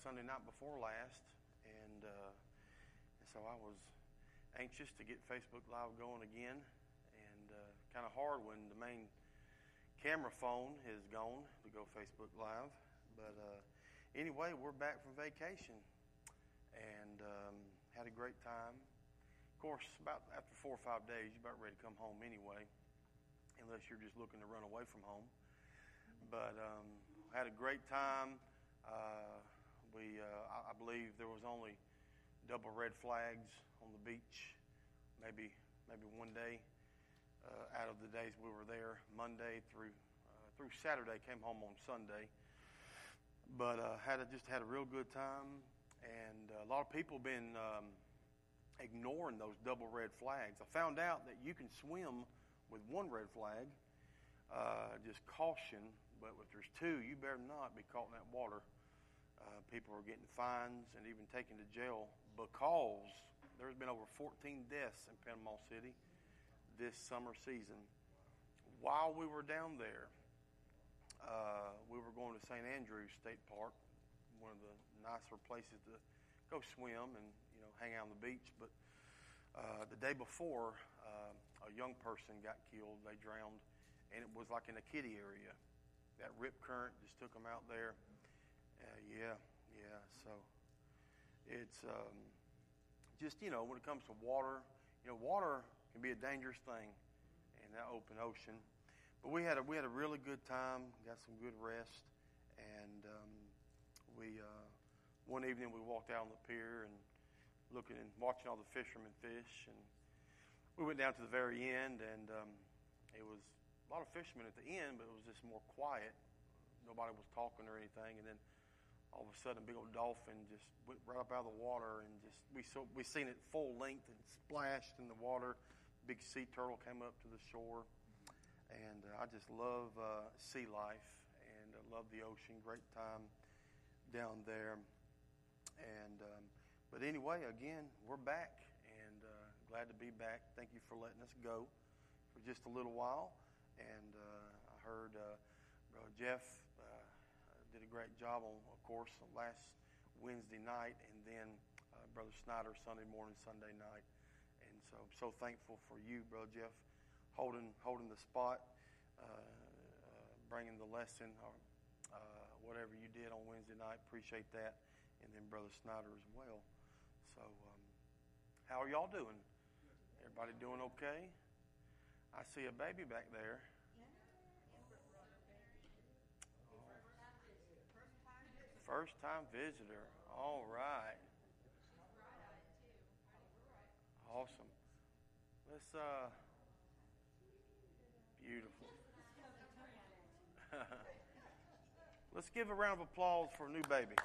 Sunday night before last, and so I was anxious to get Facebook Live going again, and kind of hard when the main camera phone is gone to go Facebook Live. But anyway, we're back from vacation, and had a great time. Of course, about after 4 or 5 days, you're about ready to come home anyway, unless you're just looking to run away from home. But had a great time. I believe there was only double red flags on the beach, maybe one day out of the days we were there, Monday through Saturday. Came home on Sunday, but just had a real good time, and a lot of people been ignoring those double red flags. I found out that you can swim with one red flag, just caution. But if there's two, you better not be caught in that water. People are getting fines and even taken to jail because there's been over 14 deaths in Panama City this summer season. While we were down there, we were going to St. Andrews State Park, one of the nicer places to go swim and hang out on the beach. But the day before, a young person got killed. They drowned, and it was like in a kiddie area. That rip current just took them out there. So it's just, when it comes to water, water can be a dangerous thing in that open ocean. But we had a really good time, got some good rest, and one evening we walked out on the pier and looking and watching all the fishermen fish, and we went down to the very end, and it was a lot of fishermen at the end, but it was just more quiet. Nobody was talking or anything, and then all of a sudden, a big old dolphin just went right up out of the water, and we seen it full length and splashed in the water. Big sea turtle came up to the shore, and I just love sea life and love the ocean. Great time down there, and but anyway, again, we're back, and glad to be back. Thank you for letting us go for just a little while. And I heard Brother Jeff did a great job on, of course, last Wednesday night, and then Brother Snyder Sunday morning, Sunday night. And so I'm so thankful for you, Brother Jeff, holding the spot, bringing the lesson or whatever you did on Wednesday night. Appreciate that. And then Brother Snyder as well. So how are y'all doing? Everybody doing okay? I see a baby back there. First time visitor. All right. Awesome. Let's beautiful. Let's give a round of applause for a new baby.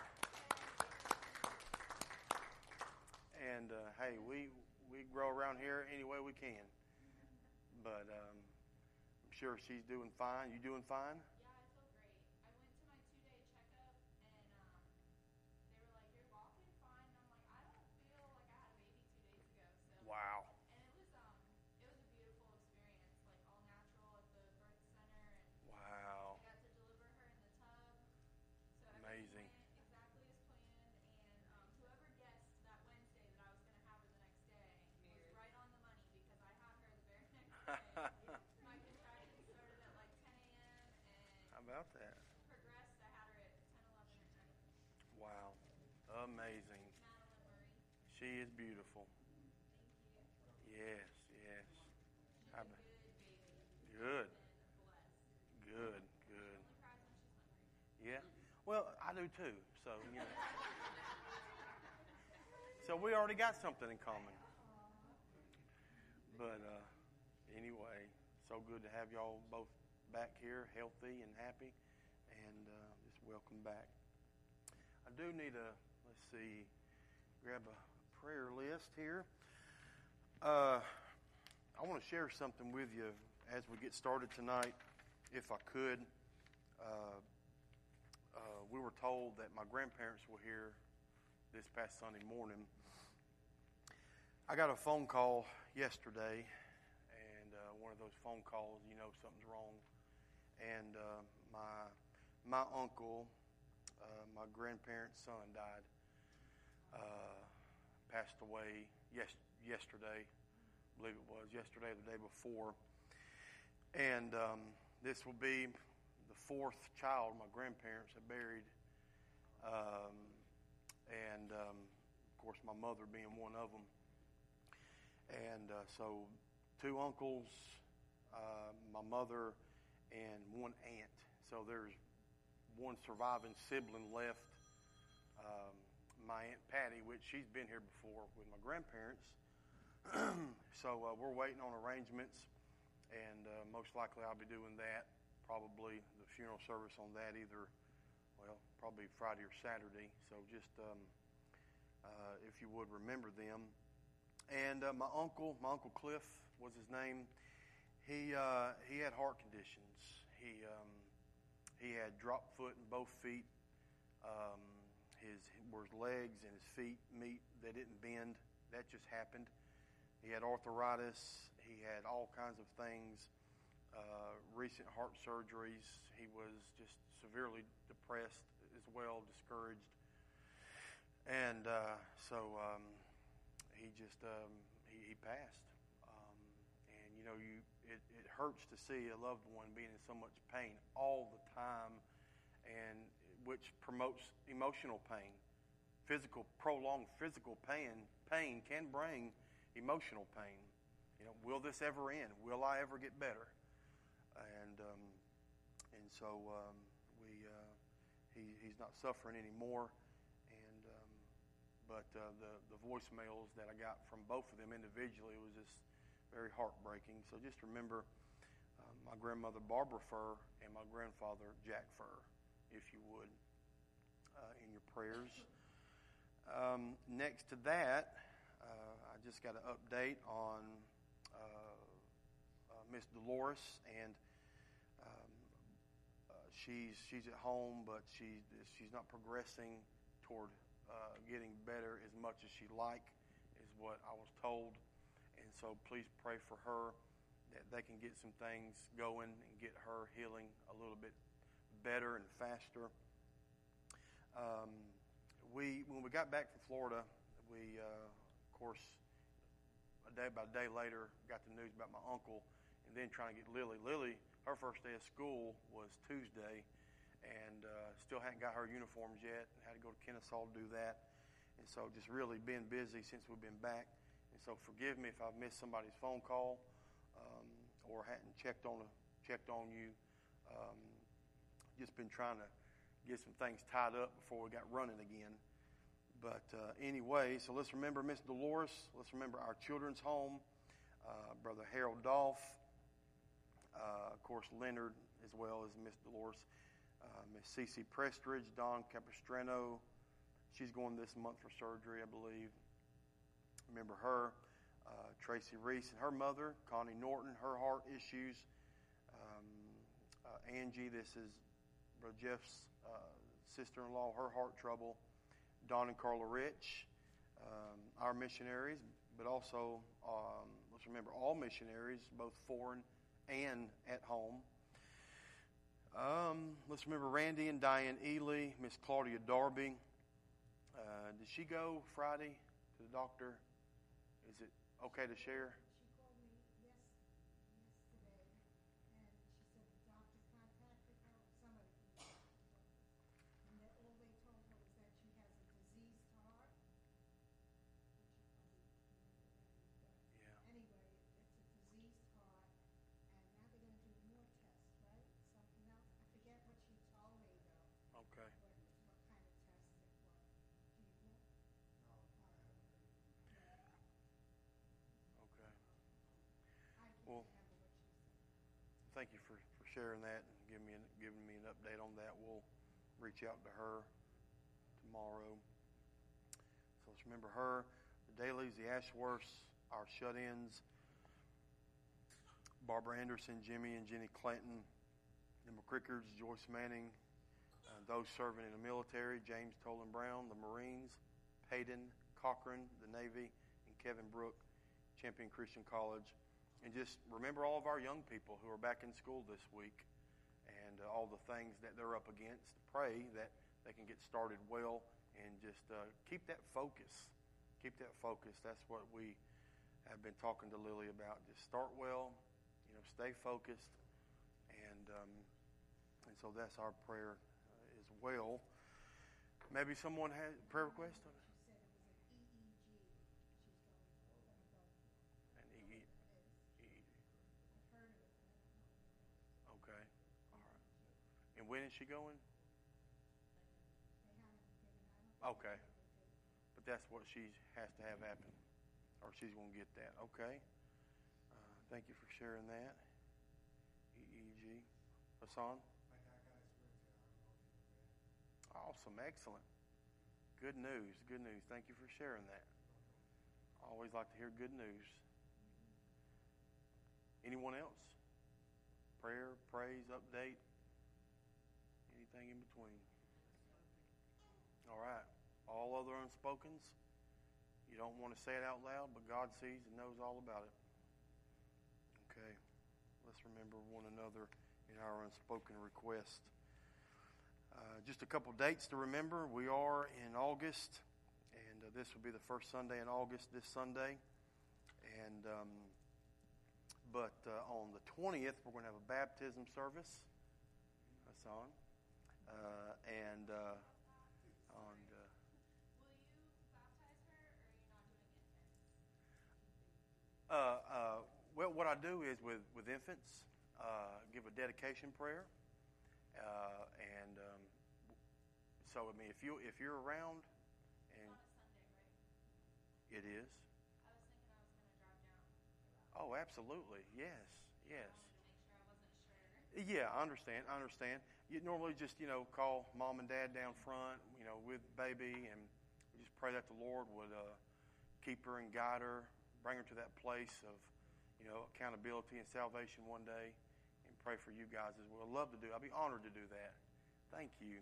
And hey, we grow around here any way we can. But I'm sure she's doing fine. You doing fine? Yeah, I feel great. I went to my 2-day checkup, and they were like, "You're walking fine." And I'm like, "I don't feel like I had a baby 2 days ago." So wow. And it was a beautiful experience, like all natural at the birth center, and wow. I got to deliver her in the tub. So Amazing. Went exactly as planned, and whoever guessed that Wednesday that I was going to have her the next day was right on the money because I had her the very next day. My contractions started at like 10 a.m. and How about that? progressed. I had her at 10, 11 at night. Wow. Amazing. Madeline Murray. She is beautiful. Thank you. Yes. She's How a about- good baby. Good. And blessed. Good. She only cries when she's hungry. Yeah. Well, I do too. So, So we already got something in common. But anyway, so good to have y'all both back here, healthy and happy, and just welcome back. I do need grab a prayer list here. I want to share something with you as we get started tonight, if I could. We were told that my grandparents were here this past Sunday morning. I got a phone call yesterday, and one of those phone calls, something's wrong. And my uncle My grandparents' son died. Passed away yesterday. I believe it was yesterday, the day before. And this will be the fourth child my grandparents have buried. Of course, my mother being one of them. And so 2 uncles, my mother, and 1 aunt. So there's 1 surviving sibling left, my Aunt Patty, which she's been here before with my grandparents. So we're waiting on arrangements, and most likely I'll be doing that, probably the funeral service on that probably Friday or Saturday. So just if you would remember them. And my uncle Cliff was his name. He had heart conditions. He had drop foot in both feet. His legs and his feet meet. They didn't bend. That just happened. He had arthritis. He had all kinds of things. Recent heart surgeries. He was just severely depressed as well, discouraged. And so he passed. And you know, it hurts to see a loved one being in so much pain all the time, and which promotes emotional pain. Prolonged physical pain can bring emotional pain. You know, will this ever end? Will I ever get better? And so he's not suffering anymore. And but the voicemails that I got from both of them individually was just very heartbreaking. So just remember my grandmother Barbara Furr and my grandfather Jack Furr, if you would, in your prayers. Next to that, I just got an update on Miss Dolores, and she's at home, but she's not progressing toward getting better as much as she'd like, is what I was told. And so please pray for her that they can get some things going and get her healing a little bit better and faster. When we got back from Florida, we, of course, about a day later, got the news about my uncle, and then trying to get Lily. Lily, her first day of school was Tuesday, and still hadn't got her uniforms yet. Had to go to Kennesaw to do that, and so just really been busy since we've been back. And so forgive me if I've missed somebody's phone call or hadn't checked on you. Just been trying to get some things tied up before we got running again. But anyway, so let's remember Miss Dolores. Let's remember our children's home, Brother Harold Dolph, of course Leonard, as well as Miss Dolores, Miss Cece Prestridge, Dawn Capistrano. She's going this month for surgery, I believe. Remember her. Tracy Reese and her mother, Connie Norton, her heart issues. Angie, this is Brother Jeff's sister-in-law, her heart trouble. Don and Carla Rich, our missionaries, but also let's remember all missionaries, both foreign and at home. Let's remember Randy and Diane Ely, Miss Claudia Darby. Did she go Friday to the doctor? Is it okay to share? She called me yesterday, and she said the doctor contacted her, or somebody from the doctor's office, and that all they told her was that she has a diseased heart, which you probably remember that. Yeah. Anyway, it's a diseased heart, and now they're going to do more tests, right? Something else. I forget what she told me, though. Okay. What kind of test it was. Do you know? Okay. I can't Well, remember what she said. thank you for sharing that and giving me an update on that. We'll reach out to her tomorrow. So let's remember her, the Dailies, the Ashworths, our shut-ins, Barbara Anderson, Jimmy and Jenny Clanton, the McCrickards, Joyce Manning, those serving in the military, James Tolan Brown, the Marines, Payton Cochran, the Navy, and Kevin Brook, Champion Christian College. And just remember all of our young people who are back in school this week and all the things that they're up against. Pray that they can get started well, and just keep that focus. Keep that focus. That's what we have been talking to Lily about. Just start well, stay focused, and so that's our prayer as well. Maybe someone has a prayer request? She said it was an EEG. She's going to go for. An EEG. I've heard of it, but I don't know what it is. Okay. All right. And when is she going? They haven't given, I don't think Okay. they gave a date. But that's what she has to have happen, or she's going to get that. Okay. Thank you for sharing that. EEG. Hassan? Awesome. Excellent. Good news. Good news. Thank you for sharing that. I always like to hear good news. Anyone else? Prayer, praise, update? Anything in between? All right. All other unspokens? You don't want to say it out loud, but God sees and knows all about it. Okay. Let's remember one another in our unspoken request. Just a couple dates to remember. We are in August, and this will be the first Sunday in August, this Sunday. And but on the 20th, we're going to have a baptism service. That's on. And on. Will you baptize her, or are you not doing infants? Well, what I do is with infants, give a dedication prayer, and so I mean, if you're around, and On a Sunday, right? it is. I was thinking I was going to drive down for that. Oh, absolutely, yes. I wanted to make sure I wasn't sure. Yeah, I understand. You normally just call mom and dad down front, with baby, and we just pray that the Lord would keep her and guide her, bring her to that place of accountability and salvation one day, and pray for you guys as well. I'd love to do. I'd be honored to do that. Thank you.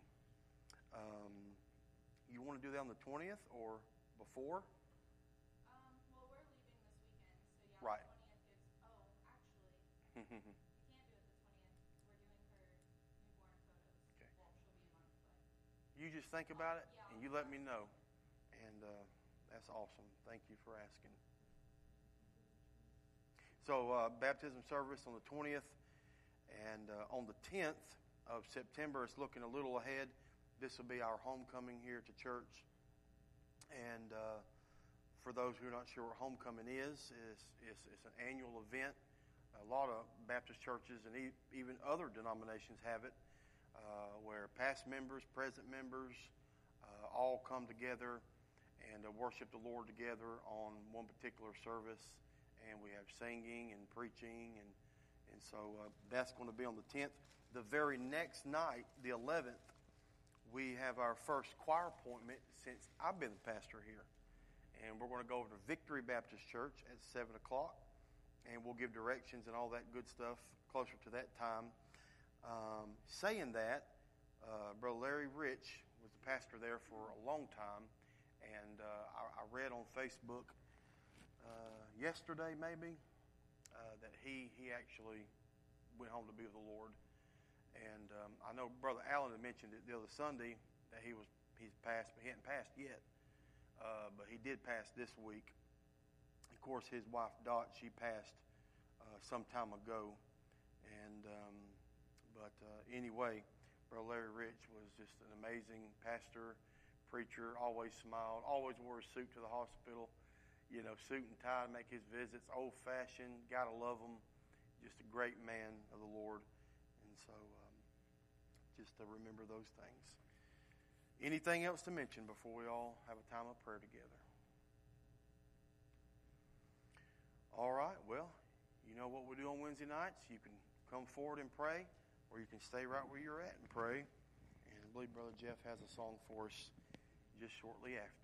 You want to do that on the 20th or before? Well, we're leaving this weekend, so yeah, Right. the 20th gives. Oh, actually, we can't do it the 20th. We're doing her newborn photos. Okay. Well, she'll be a month, but You just think about it, Yeah, and you let me know. And that's awesome. Thank you for asking. So, baptism service on the 20th, and on the 10th of September, it's looking a little ahead. This will be our homecoming here to church. And for those who are not sure what homecoming is, it's an annual event. A lot of Baptist churches and even other denominations have it, where past members, present members, all come together and worship the Lord together on one particular service. And we have singing and preaching, and so that's going to be on the 10th. The very next night, the 11th, we have our first choir appointment since I've been the pastor here. And we're going to go over to Victory Baptist Church at 7 o'clock, and we'll give directions and all that good stuff closer to that time. Saying that, Brother Larry Rich was the pastor there for a long time, and I read on Facebook yesterday maybe that he actually went home to be with the Lord. And I know Brother Allen had mentioned it the other Sunday that he's passed, but he hadn't passed yet. But he did pass this week. Of course, his wife Dot, she passed some time ago. And but anyway, Brother Larry Rich was just an amazing pastor, preacher. Always smiled. Always wore a suit to the hospital. Suit and tie to make his visits. Old-fashioned. Gotta love him. Just a great man of the Lord. And so. Just to remember those things. Anything else to mention before we all have a time of prayer together? All right, well, you know what we do on Wednesday nights. You can come forward and pray, or you can stay right where you're at and pray. And I believe Brother Jeff has a song for us just shortly after.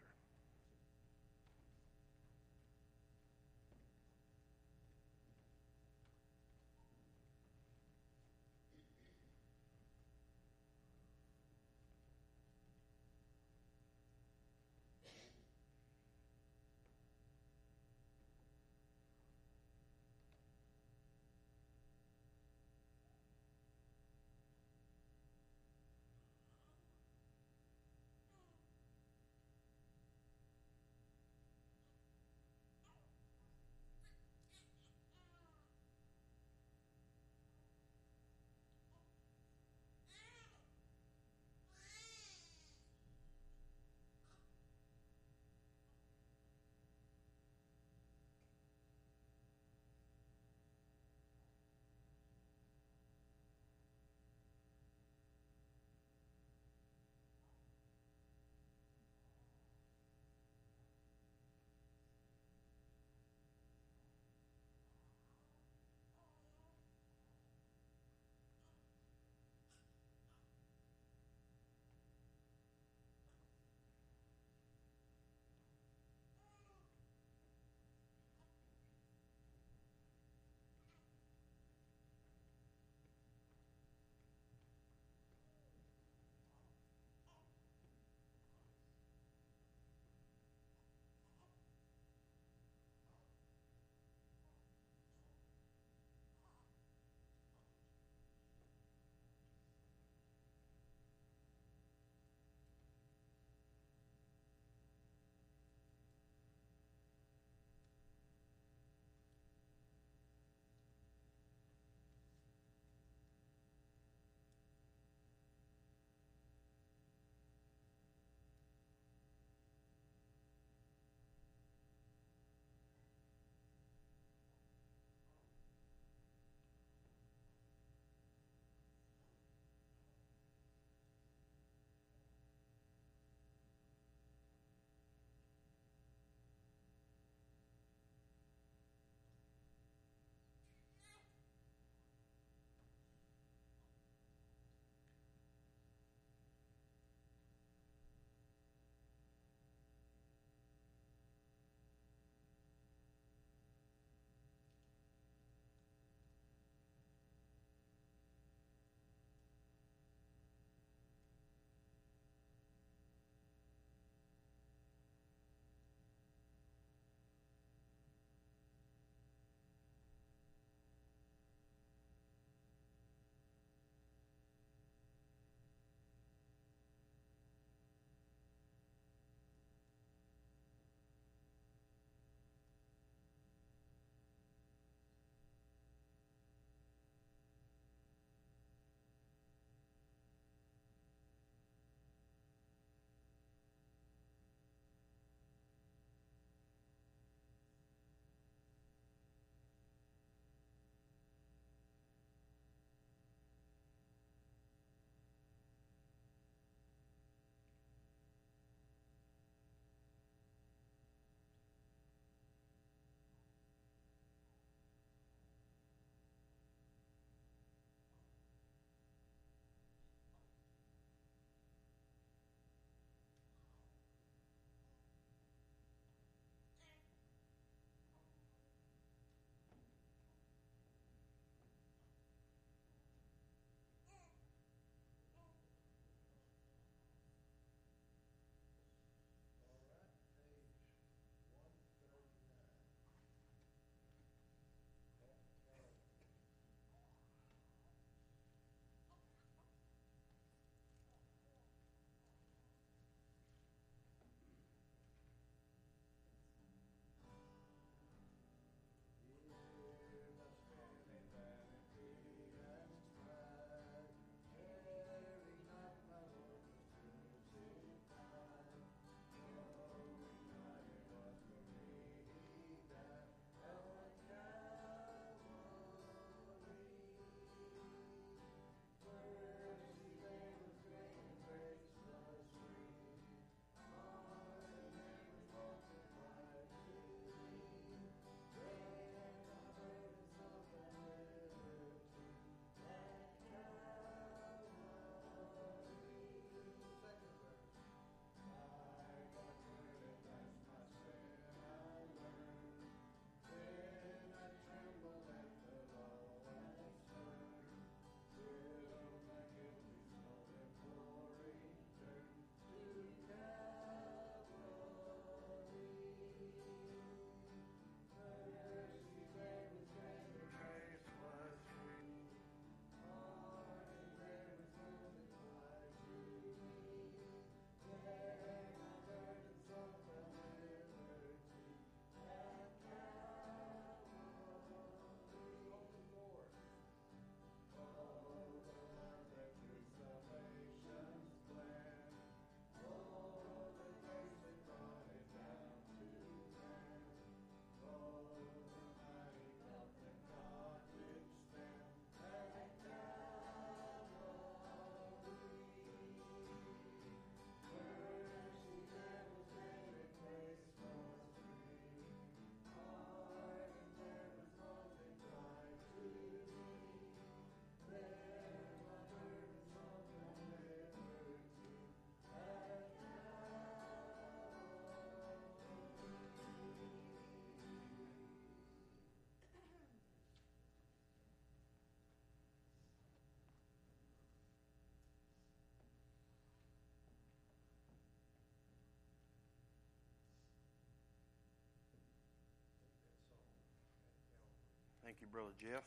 Thank you, Brother Jeff.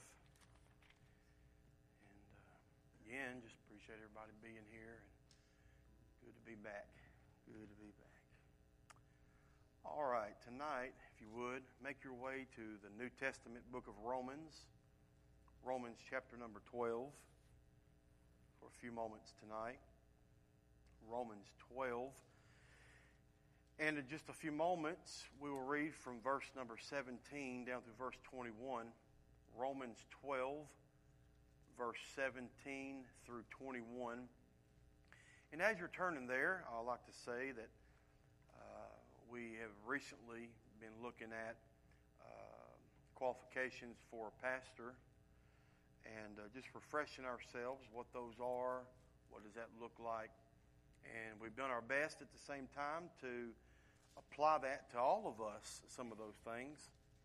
And again, just appreciate everybody being here. And good to be back. Good to be back. All right, tonight, if you would, make your way to the New Testament book of Romans. Romans chapter number 12 for a few moments tonight. Romans 12. And in just a few moments, we will read from verse number 17 down through verse 21. Romans 12, verse 17 through 21. And as you're turning there, I'd like to say that we have recently been looking at qualifications for a pastor and just refreshing ourselves what those are, what does that look like. And we've done our best at the same time to apply that to all of us, some of those things.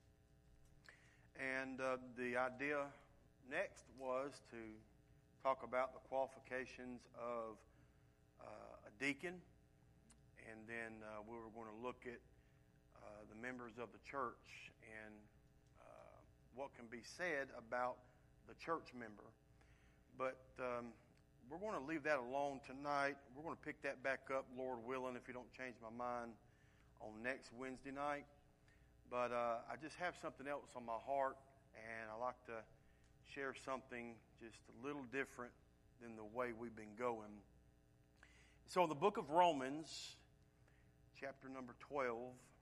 And the idea next was to talk about the qualifications of a deacon. And then we were going to look at the members of the church and what can be said about the church member. But we're going to leave that alone tonight. We're going to pick that back up, Lord willing, if you don't change my mind, on next Wednesday night. But I just have something else on my heart, and I like to share something just a little different than the way we've been going. So the book of Romans, chapter number 12,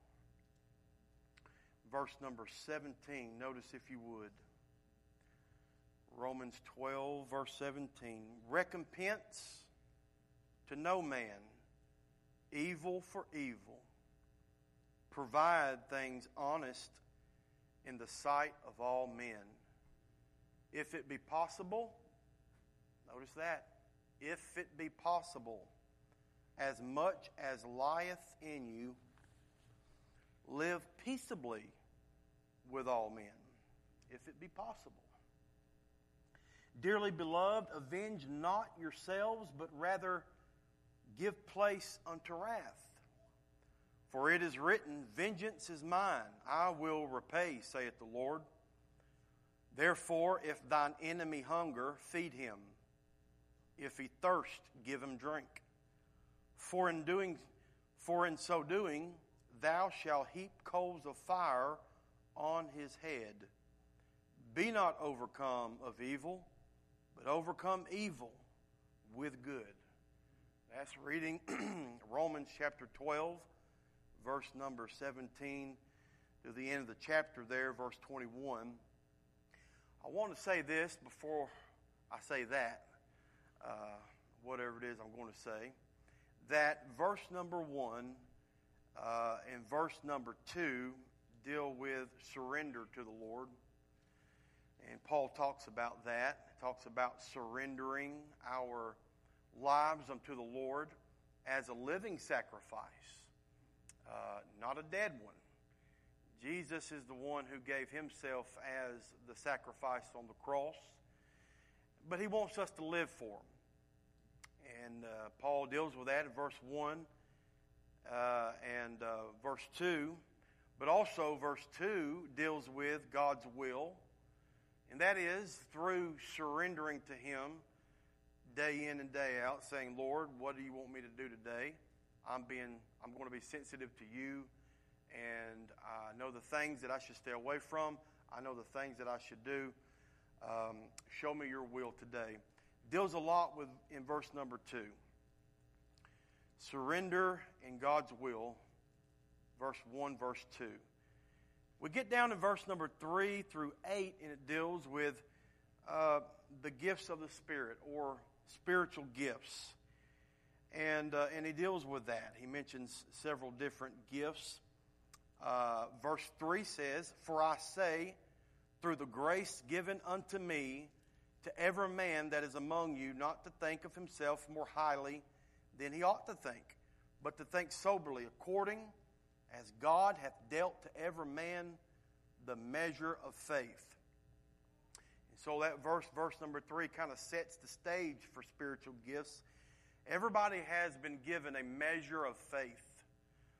verse number 17. Notice if you would. Romans 12, verse 17. Recompense to no man evil for evil. Provide things honest in the sight of all men. If it be possible, notice that, if it be possible, as much as lieth in you, live peaceably with all men, if it be possible. Dearly beloved, avenge not yourselves, but rather give place unto wrath. For it is written, vengeance is mine, I will repay, saith the Lord. Therefore, if thine enemy hunger, feed him. If he thirst, give him drink. For in so doing, thou shalt heap coals of fire on his head. Be not overcome of evil, but overcome evil with good. That's reading Romans chapter 12, verse number 17 to the end of the chapter there, verse 21. I want to say this before I say that, whatever it is I'm going to say, that verse number 1 and verse number 2 deal with surrender to the Lord. And Paul talks about that. He talks about surrendering our lives unto the Lord as a living sacrifice, not a dead one. Jesus is the one who gave himself as the sacrifice on the cross, but he wants us to live for him. And Paul deals with that in verse 1 and verse 2, but also verse 2 deals with God's will, and that is through surrendering to him day in and day out, saying, Lord, what do you want me to do today? I'm going to be sensitive to you, and I know the things that I should stay away from. I know the things that I should do. Show me your will today. Deals a lot with in verse number 2. Surrender in God's will, verse 1, verse 2. We get down to verse number 3 through 8, and it deals with the gifts of the Spirit, or spiritual gifts. And he deals with that. He mentions several different gifts. Verse 3 says, For I say, through the grace given unto me, to every man that is among you, not to think of himself more highly than he ought to think, but to think soberly, according as God hath dealt to every man the measure of faith. And so that verse number 3, kind of sets the stage for spiritual gifts. Everybody has been given a measure of faith.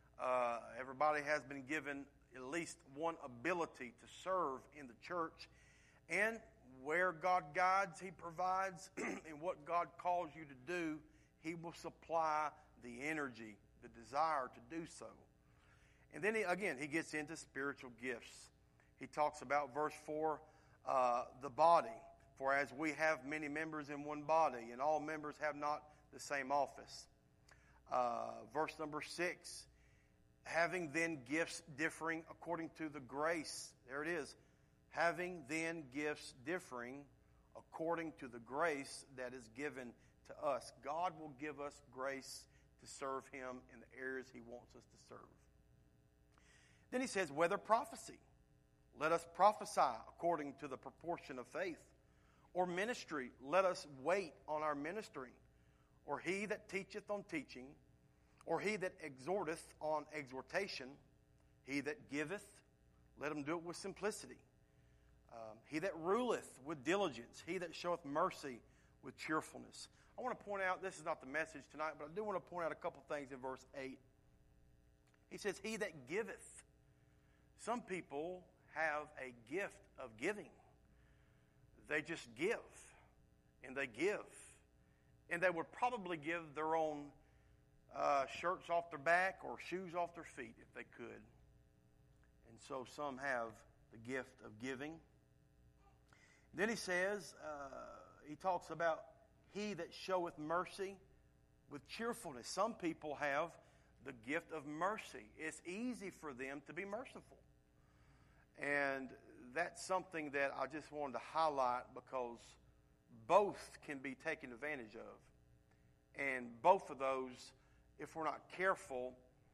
Everybody has been given at least one ability to serve in the church And where God guides, He provides, and what God calls you to do, He will supply the energy, the desire to do so. And then, he gets into spiritual gifts. He talks about, verse 4, the body. For as we have many members in one body, and all members have not the same office. Verse number 6, having then gifts differing according to the grace. There it is. Having then gifts differing according to the grace that is given to us. God will give us grace to serve Him in the areas He wants us to serve. Then he says, whether prophecy, let us prophesy according to the proportion of faith. Or ministry, let us wait on our ministering. Or he that teacheth on teaching. Or he that exhorteth on exhortation. He that giveth, let him do it with simplicity. He that ruleth with diligence. He that showeth mercy with cheerfulness. I want to point out, this is not the message tonight, but I do want to point out a couple things in verse 8. He says, he that giveth. Some people have a gift of giving. They just give, and they give. And they would probably give their own shirts off their back or shoes off their feet if they could. And so some have the gift of giving. Then he says, he talks about he that showeth mercy with cheerfulness. Some people have the gift of mercy. It's easy for them to be merciful. And that's something that I just wanted to highlight because both can be taken advantage of. And both of those, if we're not careful,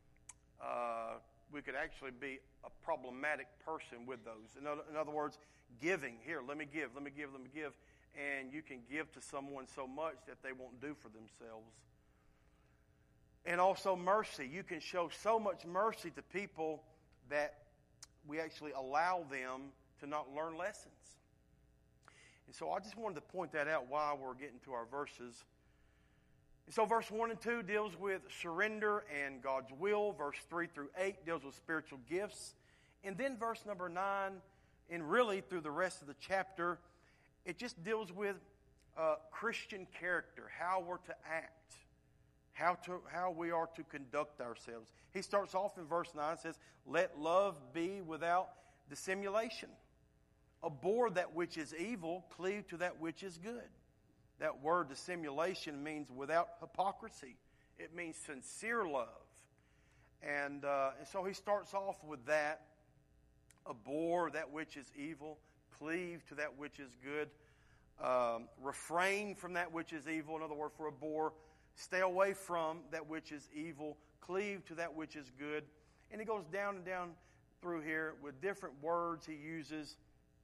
we could actually be a problematic person with those. In other words, giving. Here, let me give. And you can give to someone so much that they won't do for themselves. And also mercy. You can show so much mercy to people that we actually allow them to not learn lessons. And so I just wanted to point that out while we're getting to our verses. And so verse 1 and 2 deals with surrender and God's will. Verse 3 through 8 deals with spiritual gifts. And then verse number 9, and really through the rest of the chapter, it just deals with Christian character, how we're to act, how we are to conduct ourselves. He starts off in verse 9 and says, let love be without dissimulation. Abhor that which is evil, cleave to that which is good. That word dissimulation means without hypocrisy. It means sincere love. And so he starts off with that. Abhor that which is evil, cleave to that which is good. Refrain from that which is evil. Another word for abhor. Stay away from that which is evil. Cleave to that which is good. And he goes down and down through here with different words he uses.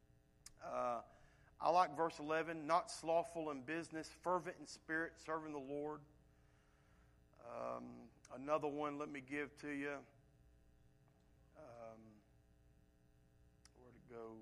I like verse 11. Not slothful in business, fervent in spirit, serving the Lord. Another one, let me give to you. Where'd it go?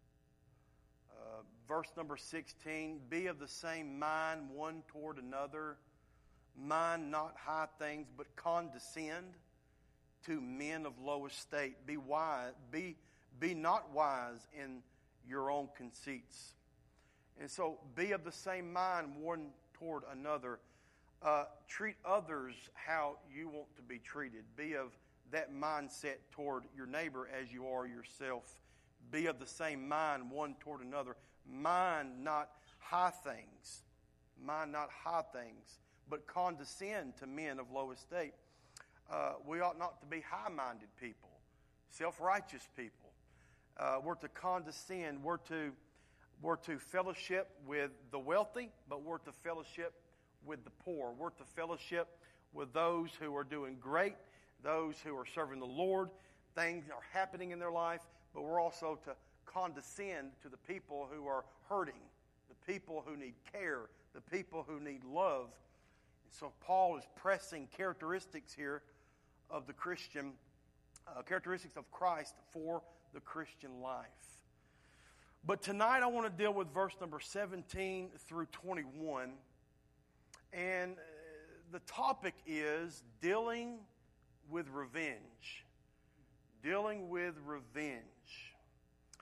Verse number 16. Be of the same mind one toward another. Mind not high things, but condescend to men of low estate. Be wise. Be not wise in your own conceits. And so, be of the same mind one toward another. Treat others how you want to be treated. Be of that mindset toward your neighbor as you are yourself. Be of the same mind one toward another. Mind not high things. Mind not high things, but condescend to men of low estate. We ought not to be high-minded people, self-righteous people. We're to condescend. We're to fellowship with the wealthy, but we're to fellowship with the poor. We're to fellowship with those who are doing great, those who are serving the Lord. Things are happening in their life, but we're also to condescend to the people who are hurting, the people who need care, the people who need love. And so Paul is pressing characteristics here of the Christian, characteristics of Christ for the Christian life. But tonight I want to deal with verse number 17 through 21. And the topic is dealing with revenge. Dealing with revenge.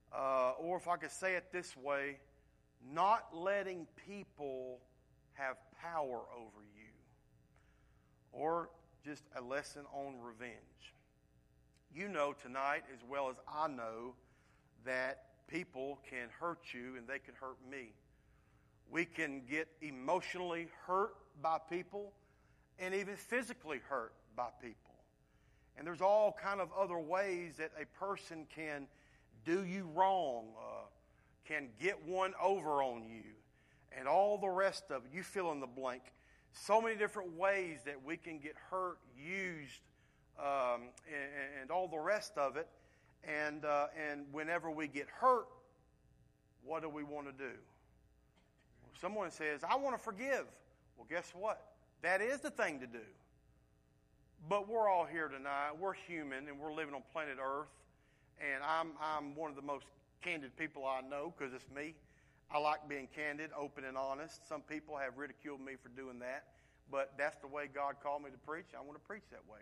or if I could say it this way, not letting people have power over you, or just a lesson on revenge. You know tonight as well as I know that people can hurt you and they can hurt me. We can get emotionally hurt by people and even physically hurt by people. And there's all kind of other ways that a person can do you wrong, can get one over on you, and all the rest of it. You fill in the blank. So many different ways that we can get hurt, used, and all the rest of it. And whenever we get hurt, what do we want to do? Well, someone says, I want to forgive. Well, guess what? That is the thing to do. But we're all here tonight. We're human, and we're living on planet Earth. And I'm one of the most candid people I know because it's me. I like being candid, open, and honest. Some people have ridiculed me for doing that. But that's the way God called me to preach. I want to preach that way.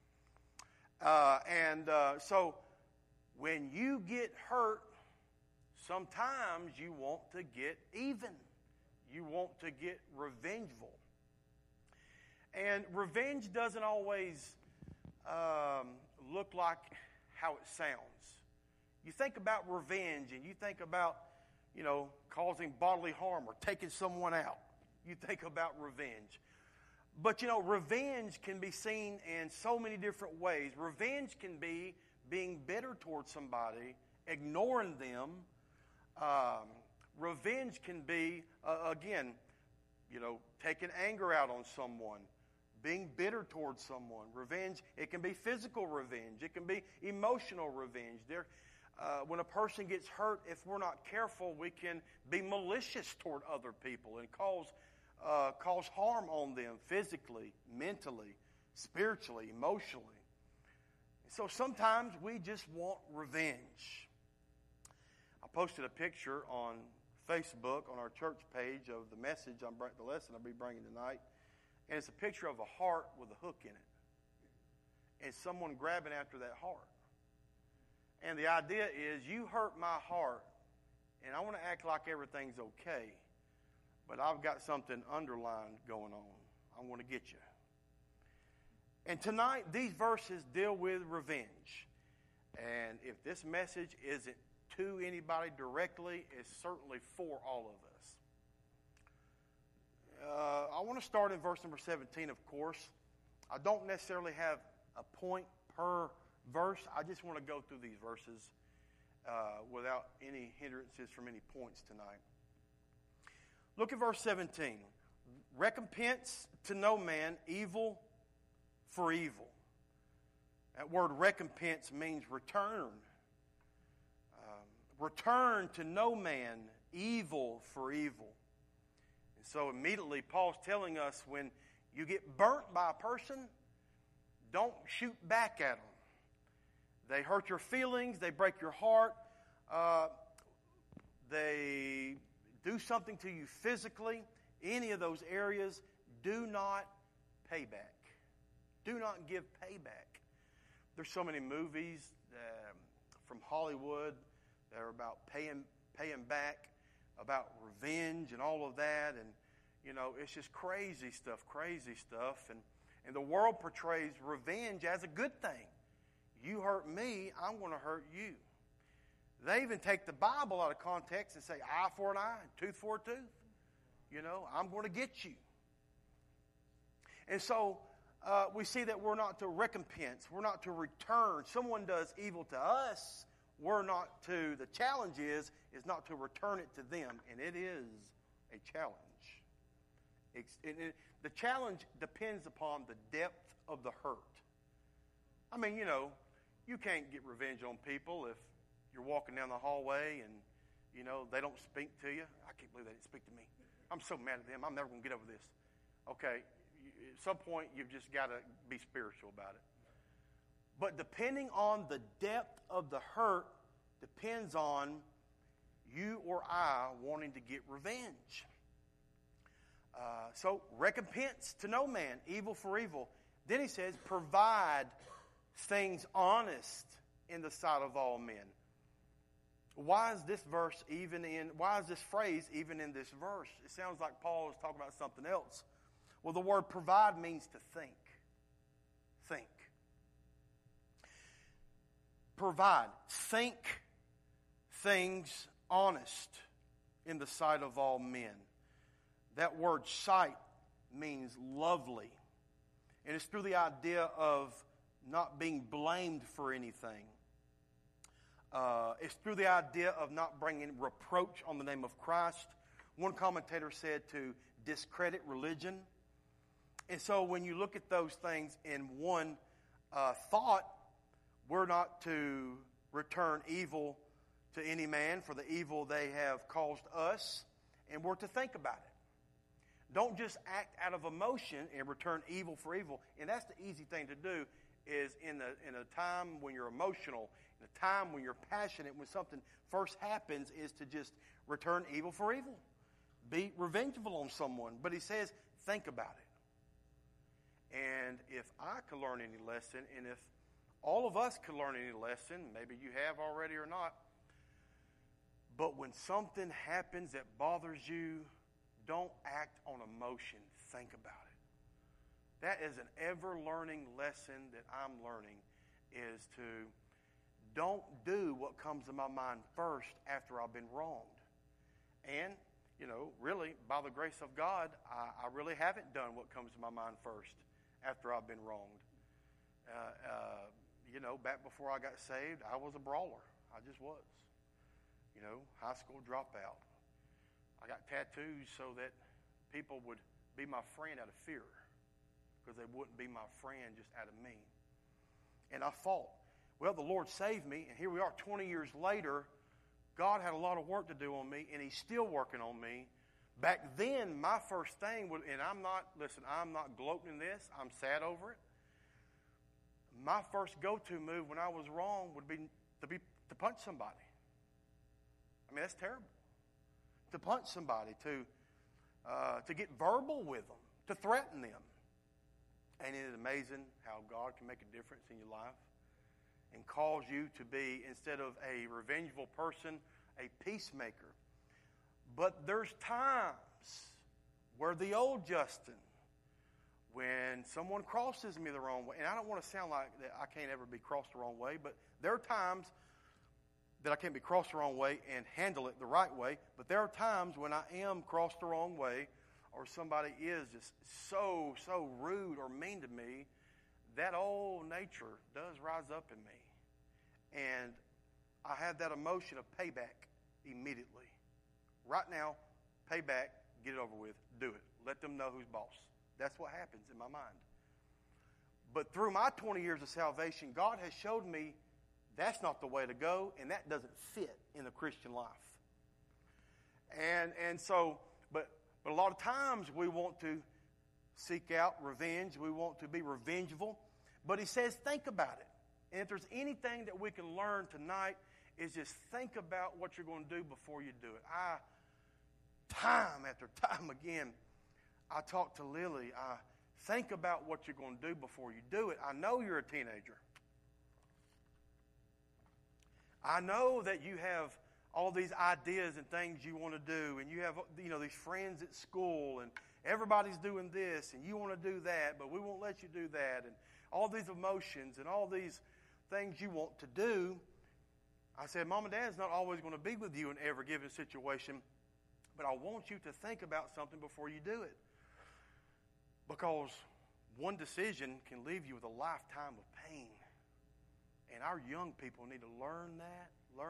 So when you get hurt, sometimes you want to get even. You want to get revengeful. And revenge doesn't always look like how it sounds. You think about revenge and you think about, causing bodily harm or taking someone out. You think about revenge. But, revenge can be seen in so many different ways. Revenge can be being bitter towards somebody, ignoring them. Revenge can be, taking anger out on someone, being bitter towards someone. Revenge, it can be physical revenge. It can be emotional revenge. When a person gets hurt, if we're not careful, we can be malicious toward other people and cause harm on them physically, mentally, spiritually, emotionally. So sometimes we just want revenge. I posted a picture on Facebook on our church page of the message, the lesson I'll be bringing tonight. And it's a picture of a heart with a hook in it. And someone grabbing after that heart. And the idea is, you hurt my heart, and I want to act like everything's okay, but I've got something underlined going on. I want to get you. And tonight, these verses deal with revenge. And if this message isn't to anybody directly, it's certainly for all of us. I want to start in verse number 17, of course. I don't necessarily have a point per verse. I just want to go through these verses without any hindrances from any points tonight. Look at verse 17. Recompense to no man evil for evil. That word recompense means return. Return to no man evil for evil. And so immediately Paul's telling us, when you get burnt by a person, don't shoot back at them. They hurt your feelings. They break your heart. They do something to you physically. Any of those areas, do not pay back. Do not give payback. There's so many movies from Hollywood that are about paying back, about revenge and all of that. And, it's just crazy stuff. And the world portrays revenge as a good thing. You hurt me, I'm going to hurt you. They even take the Bible out of context and say, eye for an eye, tooth for a tooth. I'm going to get you. And so we see that we're not to recompense. We're not to return. Someone does evil to us, we're not to. The challenge is not to return it to them. And it is a challenge. The challenge depends upon the depth of the hurt. I mean, you can't get revenge on people if you're walking down the hallway and, they don't speak to you. I can't believe they didn't speak to me. I'm so mad at them. I'm never going to get over this. Okay, at some point, you've just got to be spiritual about it. But depending on the depth of the hurt depends on you or I wanting to get revenge. So, recompense to no man, evil for evil. Then he says, provide things honest in the sight of all men. Why is this phrase even in this verse? It sounds like Paul is talking about something else. Well, the word provide means to think. Think. Provide. Think things honest in the sight of all men. That word sight means lovely. And it's through the idea of not being blamed for anything. It's through the idea of not bringing reproach on the name of Christ. One commentator said to discredit religion. And so when you look at those things in one thought, we're not to return evil to any man for the evil they have caused us, and we're to think about it. Don't just act out of emotion and return evil for evil. And that's the easy thing to do, is in a time when you're emotional, in a time when you're passionate, when something first happens, is to just return evil for evil. Be revengeful on someone. But he says, think about it. And if I could learn any lesson, and if all of us could learn any lesson, maybe you have already or not, but when something happens that bothers you, don't act on emotion. Think about it. That is an ever-learning lesson that I'm learning, is to don't do what comes to my mind first after I've been wronged. And, really, by the grace of God, I really haven't done what comes to my mind first after I've been wronged. Back before I got saved, I was a brawler. I just was. High school dropout. I got tattoos so that people would be my friend out of fear, because they wouldn't be my friend just out of me. And I fought. Well, the Lord saved me, and here we are 20 years later. God had a lot of work to do on me, and He's still working on me. Back then, my first thing was, and I'm not gloating in this, I'm sad over it. My first go-to move when I was wrong would be to punch somebody. I mean, that's terrible. To punch somebody, to get verbal with them, to threaten them. Ain't it amazing how God can make a difference in your life and cause you to be, instead of a revengeful person, a peacemaker? But there's times where the old Justin, when someone crosses me the wrong way, and I don't want to sound like that I can't ever be crossed the wrong way, but there are times that I can't be crossed the wrong way and handle it the right way. But there are times when I am crossed the wrong way, or somebody is just so rude or mean to me, that old nature does rise up in me. And I have that emotion of payback immediately. Right now, payback, get it over with, do it. Let them know who's boss. That's what happens in my mind. But through my 20 years of salvation, God has showed me that's not the way to go, and that doesn't fit in the Christian life. And so, but a lot of times we want to seek out revenge. We want to be revengeful. But he says, think about it. And if there's anything that we can learn tonight, is just think about what you're going to do before you do it. Time after time again, I talk to Lily. Think about what you're going to do before you do it. I know you're a teenager. I know that you have all these ideas and things you want to do, and you have these friends at school, and everybody's doing this, and you want to do that, but we won't let you do that, and all these emotions and all these things you want to do. I said, Mom and Dad's not always going to be with you in every given situation, but I want you to think about something before you do it. Because one decision can leave you with a lifetime of pain. And our young people need to learn that.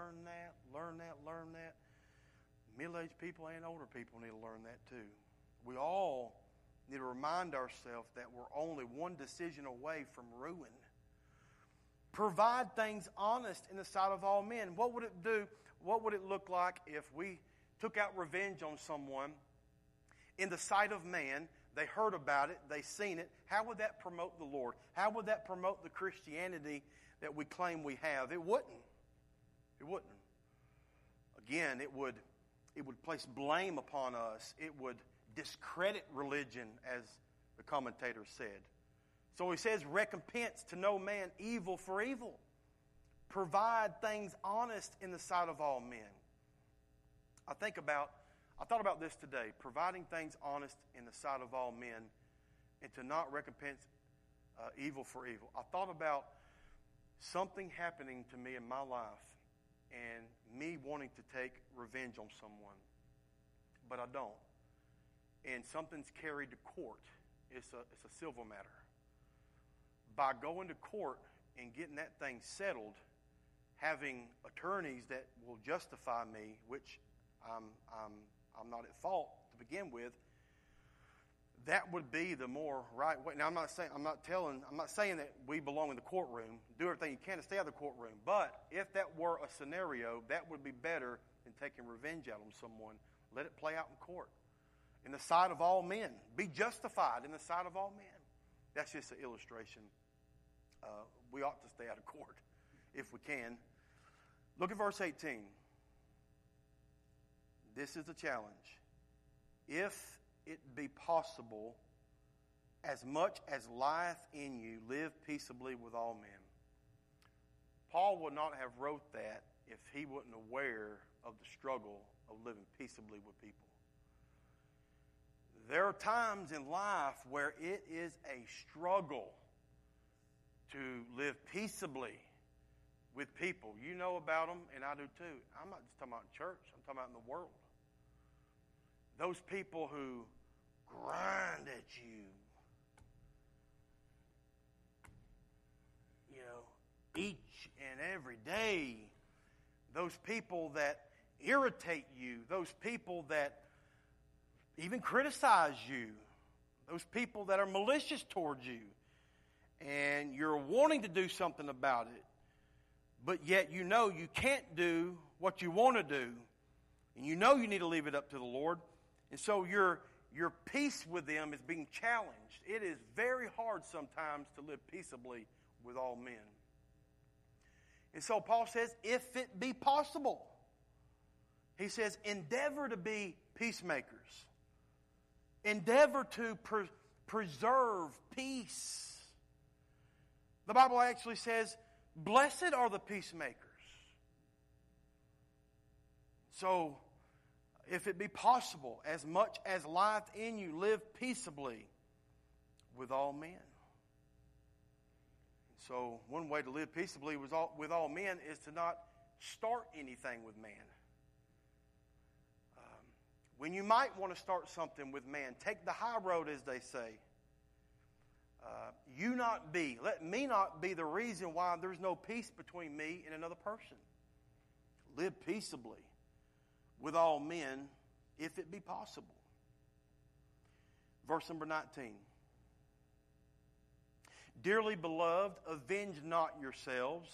Middle-aged people and older people need to learn that too. We all need to remind ourselves that we're only one decision away from ruin. Provide things honest in the sight of all men. What would it do? What would it look like if we took out revenge on someone in the sight of man? They heard about it. They seen it. How would that promote the Lord? How would that promote the Christianity that we claim we have? It wouldn't. It wouldn't. Again, it would place blame upon us. It would discredit religion, as the commentator said. So he says, recompense to no man evil for evil. provide things honest in the sight of all men. I thought about this today, providing things honest in the sight of all men and to not recompense evil for evil. I thought about something happening to me in my life and me wanting to take revenge on someone, but I don't. And something's carried to court. It's a civil matter. By going to court and getting that thing settled, having attorneys that will justify me, which I'm not at fault to begin with, that would be the more right way. Now, I'm not saying that we belong in the courtroom. Do everything you can to stay out of the courtroom. But if that were a scenario, that would be better than taking revenge out on someone. Let it play out in court, in the sight of all men. Be justified in the sight of all men. That's just an illustration. We ought to stay out of court if we can. Look at verse 18. This is the challenge. If it be possible, as much as lieth in you, live peaceably with all men. Paul would not have wrote that if he wasn't aware of the struggle of living peaceably with people. There are times in life where it is a struggle to live peaceably with people. You know about them, and I do too. I'm not just talking about in church. I'm talking about in the world. Those people who grind at you, each and every day. Those people that irritate you. Those people that even criticize you. Those people that are malicious towards you. And you're wanting to do something about it, but yet you know you can't do what you want to do, and you know you need to leave it up to the Lord, and so your peace with them is being challenged. It is very hard sometimes to live peaceably with all men. And so Paul says, if it be possible, he says, endeavor to be peacemakers. Endeavor to preserve peace. The Bible actually says, blessed are the peacemakers. So, if it be possible, as much as lieth in you, live peaceably with all men. So, one way to live peaceably with all men is to not start anything with man. When you might want to start something with man, take the high road, as they say. Let me not be the reason why there's no peace between me and another person. Live peaceably with all men, if it be possible. Verse number 19. Dearly beloved, avenge not yourselves,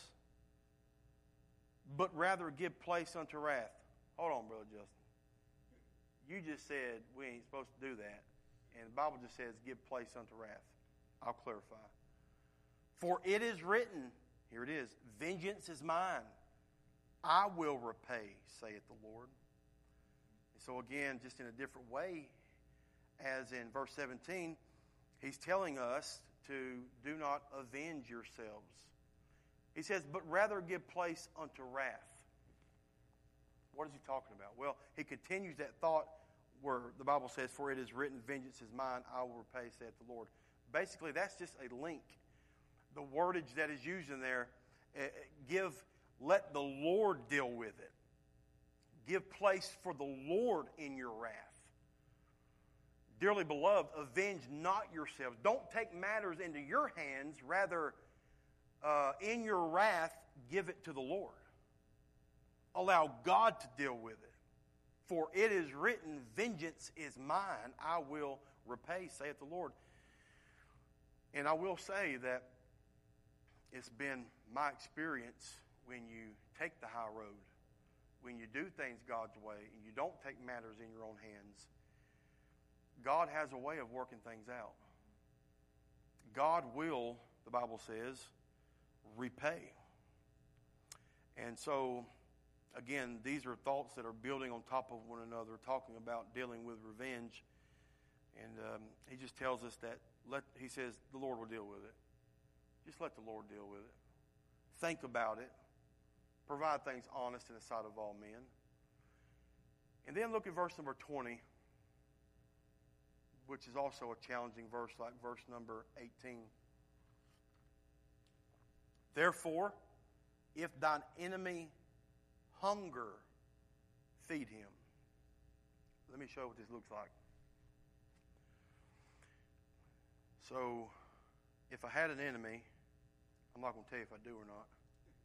but rather give place unto wrath. Hold on, Brother Justin. You just said we ain't supposed to do that. And the Bible just says give place unto wrath. I'll clarify. For it is written, here it is, vengeance is mine. I will repay, saith the Lord. And so again, just in a different way, as in verse 17, he's telling us to do not avenge yourselves. He says, but rather give place unto wrath. What is he talking about? Well, he continues that thought where the Bible says, for it is written, vengeance is mine, I will repay, saith the Lord. Basically, that's just a link. The wordage that is used in there, let the Lord deal with it. Give place for the Lord in your wrath. Dearly beloved, avenge not yourselves. Don't take matters into your hands. Rather, in your wrath, give it to the Lord. Allow God to deal with it. For it is written, vengeance is mine, I will repay, saith the Lord. And I will say that it's been my experience when you take the high road, when you do things God's way, and you don't take matters in your own hands, God has a way of working things out. God will, the Bible says, repay. And so, again, these are thoughts that are building on top of one another, talking about dealing with revenge. And he just tells us that, he says, the Lord will deal with it. Just let the Lord deal with it. Think about it. provide things honest in the sight of all men. And then look at verse number 20, which is also a challenging verse like verse number 18. Therefore, if thine enemy hunger, feed him. Let me show you what this looks like. So, if I had an enemy, I'm not going to tell you if I do or not.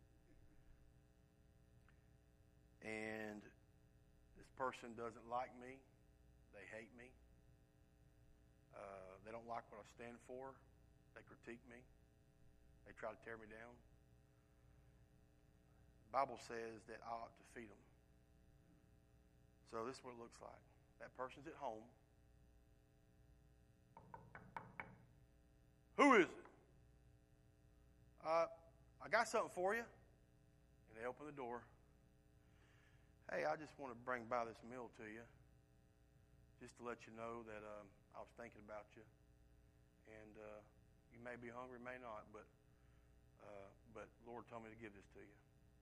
And this person doesn't like me. They hate me. They don't like what I stand for. They critique me. They try to tear me down. The Bible says that I ought to feed them. So this is what it looks like. That person's at home. Who is it? I got something for you. And they open the door. Hey, I just want to bring by this meal to you, just to let you know that I was thinking about you. And you may be hungry, may not, but Lord told me to give this to you.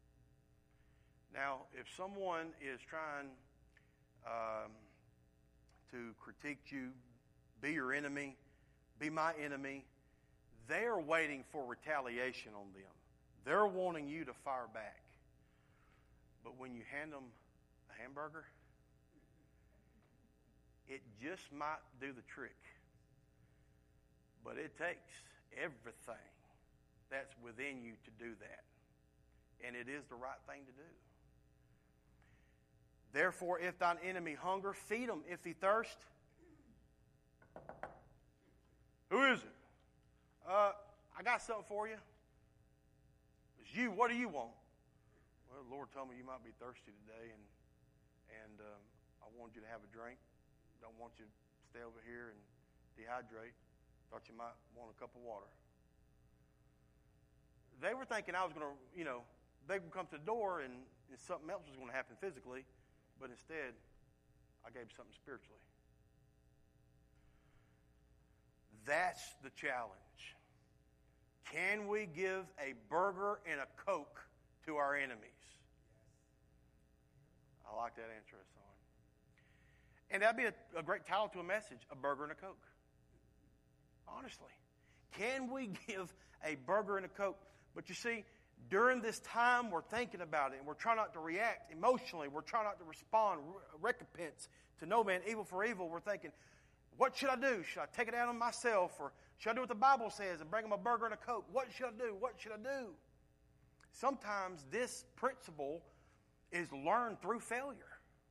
Now, if someone is trying to critique you, be your enemy, be my enemy, they are waiting for retaliation on them. They're wanting you to fire back. But when you hand them a hamburger, it just might do the trick. But it takes everything that's within you to do that. And it is the right thing to do. Therefore, if thine enemy hunger, feed him. If he thirst, who is it? I got something for you. It's you. What do you want? Well, the Lord told me you might be thirsty today, and I wanted you to have a drink. Don't want you to stay over here and dehydrate. Thought you might want a cup of water. They were thinking I was going to, they would come to the door and something else was going to happen physically, but instead, I gave something spiritually. That's the challenge. Can we give a burger and a Coke to our enemies? I like that answer, son. And that'd be a great title to a message, a burger and a Coke. Honestly. Can we give a burger and a Coke? But you see, during this time, we're thinking about it, and we're trying not to react emotionally. We're trying not to respond, recompense to no man, evil for evil. We're thinking, what should I do? Should I take it out on myself? Or should I do what the Bible says and bring them a burger and a Coke? What should I do? What should I do? Sometimes this principle is learned through failure.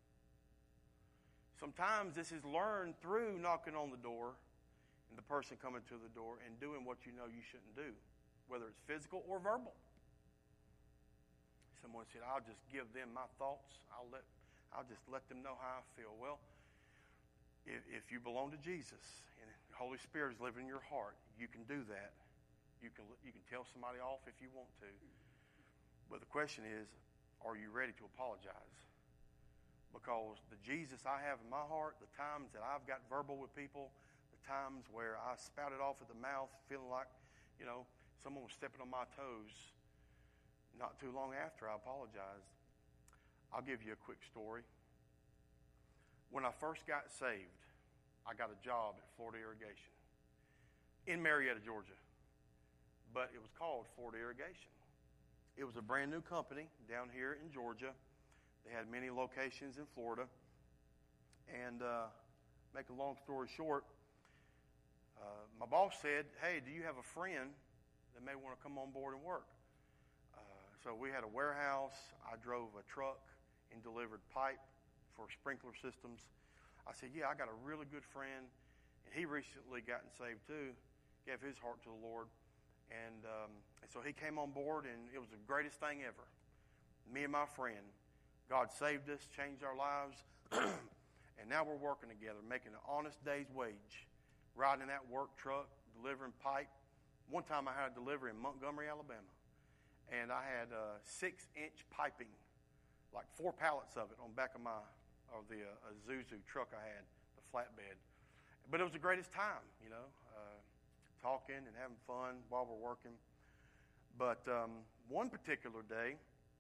Sometimes this is learned through knocking on the door and the person coming to the door and doing what you know you shouldn't do, whether it's physical or verbal. Someone said, I'll just give them my thoughts. I'll just let them know how I feel. Well, if you belong to Jesus and the Holy Spirit is living in your heart, you can do that. You can tell somebody off if you want to. But the question is, are you ready to apologize? Because the Jesus I have in my heart, the times that I've got verbal with people, the times where I spouted off at the mouth feeling like, someone was stepping on my toes, not too long after I apologized. I'll give you a quick story. When I first got saved, I got a job at Florida Irrigation in Marietta, Georgia. But it was called Florida Irrigation. It was a brand new company down here in Georgia. They had many locations in Florida. And make a long story short, my boss said, hey, do you have a friend that may want to come on board and work? So we had a warehouse. I drove a truck and delivered pipe for sprinkler systems. I said, yeah, I got a really good friend, and he recently gotten saved too, gave his heart to the Lord. And so he came on board, and it was the greatest thing ever. Me and my friend, God saved us, changed our lives, and now we're working together, making an honest day's wage, riding in that work truck, delivering pipe. One time I had a delivery in Montgomery, Alabama, and I had 6-inch piping, like 4 pallets of it on the back of the Isuzu truck I had, the flatbed. But it was the greatest time, talking and having fun while we're working. But one particular day,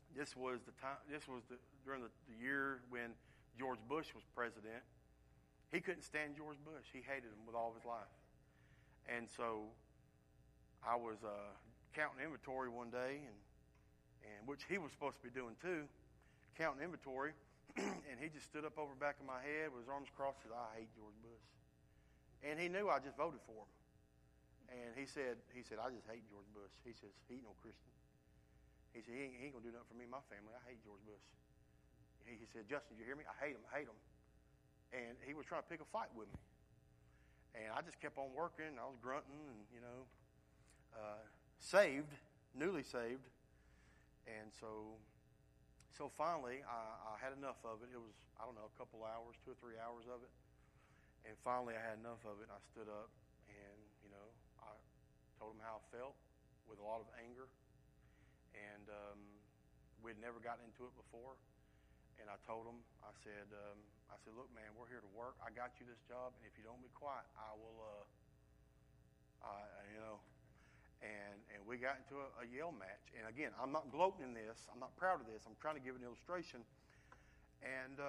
This was the time. This was during the year when George Bush was president. He couldn't stand George Bush. He hated him with all of his life. And so I was counting inventory one day, and which he was supposed to be doing too, counting inventory. And he just stood up over the back of my head with his arms crossed and said, I hate George Bush. And he knew I just voted for him. And he said, I just hate George Bush. He says, he ain't no Christian. He said, he ain't going to do nothing for me and my family. I hate George Bush. He said, Justin, did you hear me? I hate him. And he was trying to pick a fight with me. And I just kept on working. I was grunting and, saved, newly saved. And so finally, I had enough of it. It was, I don't know, a couple hours, 2 or 3 hours of it. And finally, I had enough of it. And I stood up and, I told him how I felt with a lot of anger. And we'd never gotten into it before. And I told him, I said, look, man, we're here to work. I got you this job, and if you don't be quiet, I will, And we got into a yell match. And again, I'm not gloating in this. I'm not proud of this. I'm trying to give an illustration. And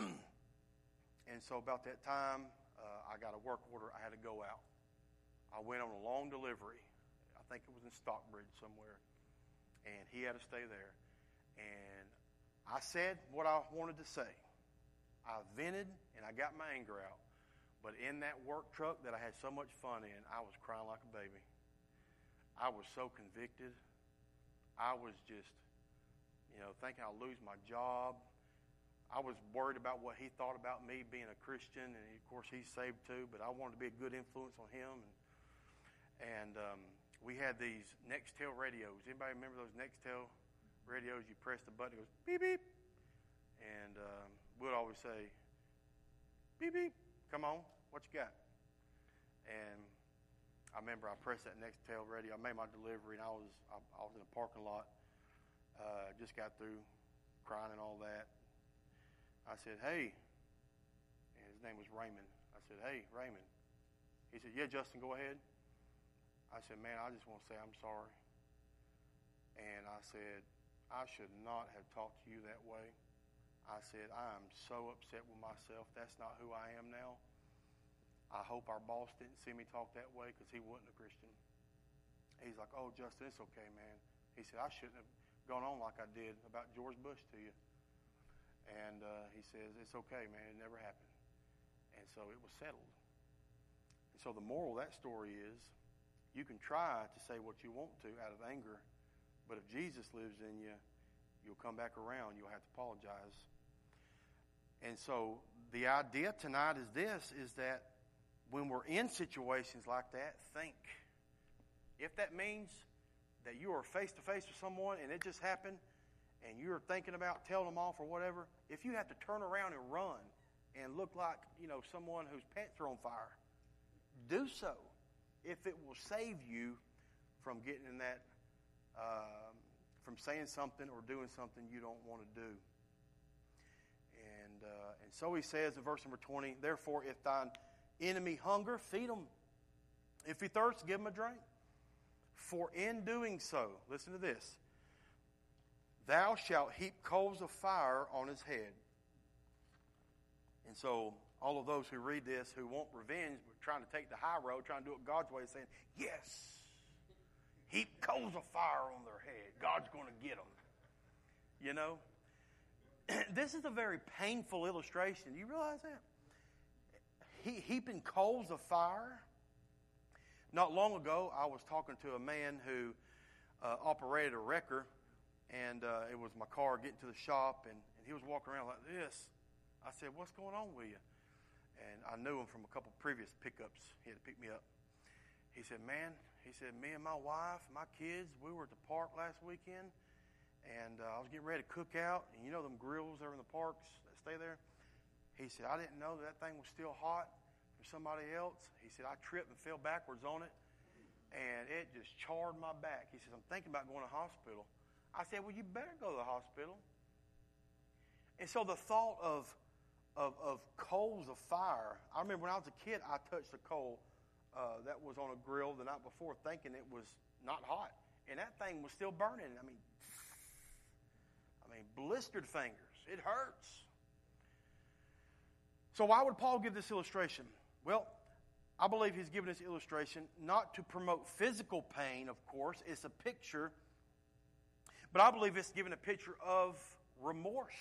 and so about that time, I got a work order. I had to go out. I went on a long delivery. I think it was in Stockbridge somewhere. And he had to stay there. And I said what I wanted to say. I vented and I got my anger out. But in that work truck that I had so much fun in, I was crying like a baby. I was so convicted. I was just, thinking I'll lose my job. I was worried about what he thought about me being a Christian, and of course he's saved too, but I wanted to be a good influence on him. And we had these Nextel radios. Anybody remember those Nextel radios? You press the button, it goes beep, beep. And we'd always say, beep, beep, come on, what you got? And I remember I pressed that Nextel radio. I made my delivery, and I was in a parking lot. Just got through crying and all that. I said, hey, and his name was Raymond. I said, hey, Raymond. He said, yeah, Justin, go ahead. I said, man, I just want to say I'm sorry. And I said, I should not have talked to you that way. I said, I am so upset with myself. That's not who I am now. I hope our boss didn't see me talk that way because he wasn't a Christian. He's like, oh, Justin, it's okay, man. He said, I shouldn't have gone on like I did about George Bush to you. And he says, it's okay, man. It never happened. And so it was settled. And so the moral of that story is you can try to say what you want to out of anger, but if Jesus lives in you, you'll come back around. You'll have to apologize. And so the idea tonight is this, is that when we're in situations like that, think. If that means that you are face-to-face with someone and it just happened and you're thinking about telling them off or whatever, if you have to turn around and run and look like, someone whose pants are on fire, do so. If it will save you from getting in that, from saying something or doing something you don't want to do. And so he says in verse number 20, therefore, if thine enemy hunger, feed him. If he thirsts, give him a drink. For in doing so, listen to this, thou shalt heap coals of fire on his head. And so all of those who read this, who want revenge, but trying to take the high road, trying to do it God's way, saying, yes, heap coals of fire on their head. God's going to get them. This is a very painful illustration. Do you realize that? Heaping coals of fire. Not long ago, I was talking to a man who operated a wrecker, and it was my car getting to the shop, and he was walking around like this. I said, what's going on with you? And I knew him from a couple previous pickups. He had to pick me up. He said, man, me and my wife, my kids, we were at the park last weekend, and I was getting ready to cook out, and them grills that are in the parks that stay there? He said, I didn't know that thing was still hot for somebody else. He said, I tripped and fell backwards on it, and it just charred my back. He says, I'm thinking about going to the hospital. I said, well, you better go to the hospital. And so the thought of coals of fire, I remember when I was a kid, I touched a coal that was on a grill the night before thinking it was not hot. And that thing was still burning. I mean, blistered fingers. It hurts. So why would Paul give this illustration? Well, I believe he's given this illustration not to promote physical pain, of course. It's a picture, but I believe it's giving a picture of remorse.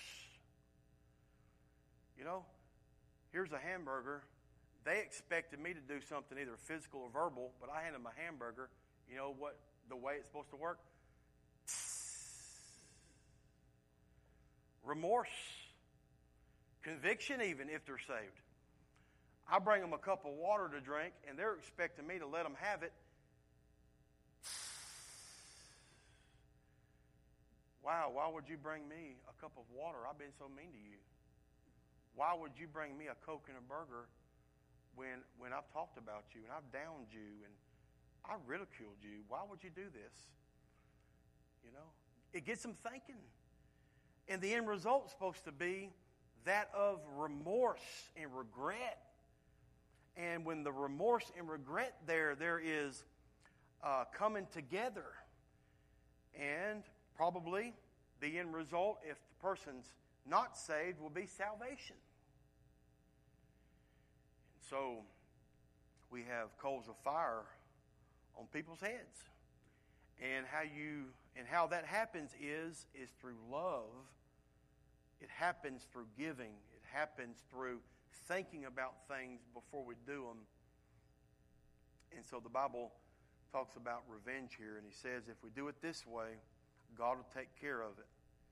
You know, here's a hamburger. They expected me to do something either physical or verbal, but I handed them a hamburger. You know what? The way it's supposed to work? Remorse. Conviction even, if they're saved. I bring them a cup of water to drink, and they're expecting me to let them have it. Wow, why would you bring me a cup of water? I've been so mean to you. Why would you bring me a Coke and a burger when I've talked about you and I've downed you and I ridiculed you? Why would you do this? You know, it gets them thinking. And the end result's supposed to be that of remorse and regret. And when the remorse and regret there is coming together. And probably the end result, if the person's not saved, will be salvation. And so we have coals of fire on people's heads. And how that happens is through love. It happens through giving. It happens through thinking about things before we do them. And so the Bible talks about revenge here, and he says if we do it this way, God will take care of it.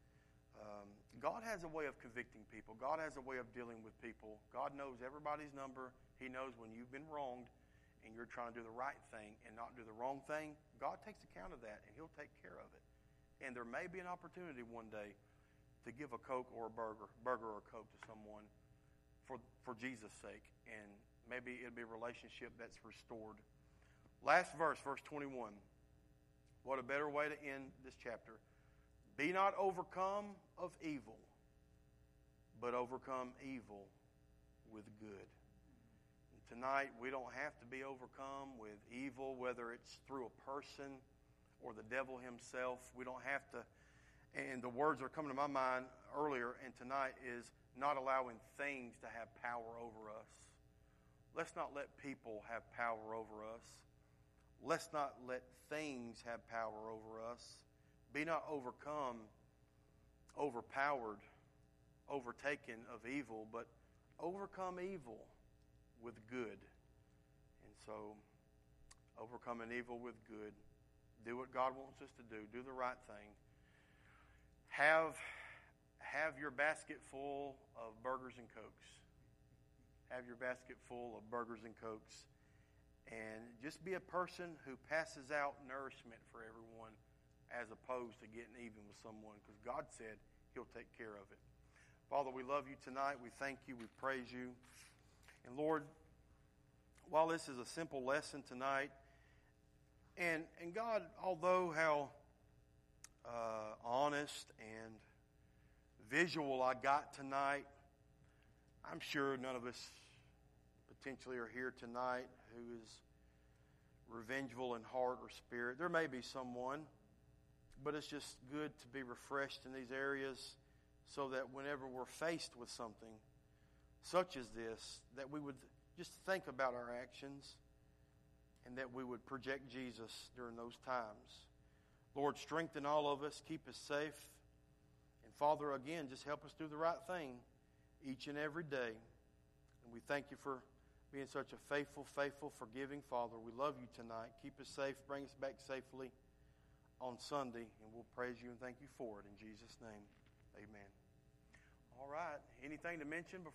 God has a way of convicting people. God has a way of dealing with people. God knows everybody's number. He knows when you've been wronged and you're trying to do the right thing and not do the wrong thing. God takes account of that, and he'll take care of it. And there may be an opportunity one day to give a Coke or a burger or a Coke to someone for Jesus' sake. And maybe it'll be a relationship that's restored. Last verse, verse 21. What a better way to end this chapter. Be not overcome of evil, but overcome evil with good. And tonight, we don't have to be overcome with evil, whether it's through a person or the devil himself. We don't have to. And the words that are coming to my mind earlier and tonight is not allowing things to have power over us. Let's not let people have power over us. Let's not let things have power over us. Be not overcome, overpowered, overtaken of evil, but overcome evil with good. And so, overcoming evil with good. Do what God wants us to do. Do the right thing. Have your basket full of burgers and Cokes. Have your basket full of burgers and Cokes. And just be a person who passes out nourishment for everyone as opposed to getting even with someone, because God said he'll take care of it. Father, we love you tonight. We thank you. We praise you. And Lord, while this is a simple lesson tonight, and God, although how honest and visual I got tonight, I'm sure none of us potentially are here tonight who is revengeful in heart or spirit. There may be someone, but it's just good to be refreshed in these areas so that whenever we're faced with something such as this, that we would just think about our actions and that we would project Jesus during those times. Lord, strengthen all of us, keep us safe. And Father, again, just help us do the right thing each and every day. And we thank you for being such a faithful, forgiving Father. We love you tonight. Keep us safe. Bring us back safely on Sunday. And we'll praise you and thank you for it. In Jesus' name, amen. All right. Anything to mention before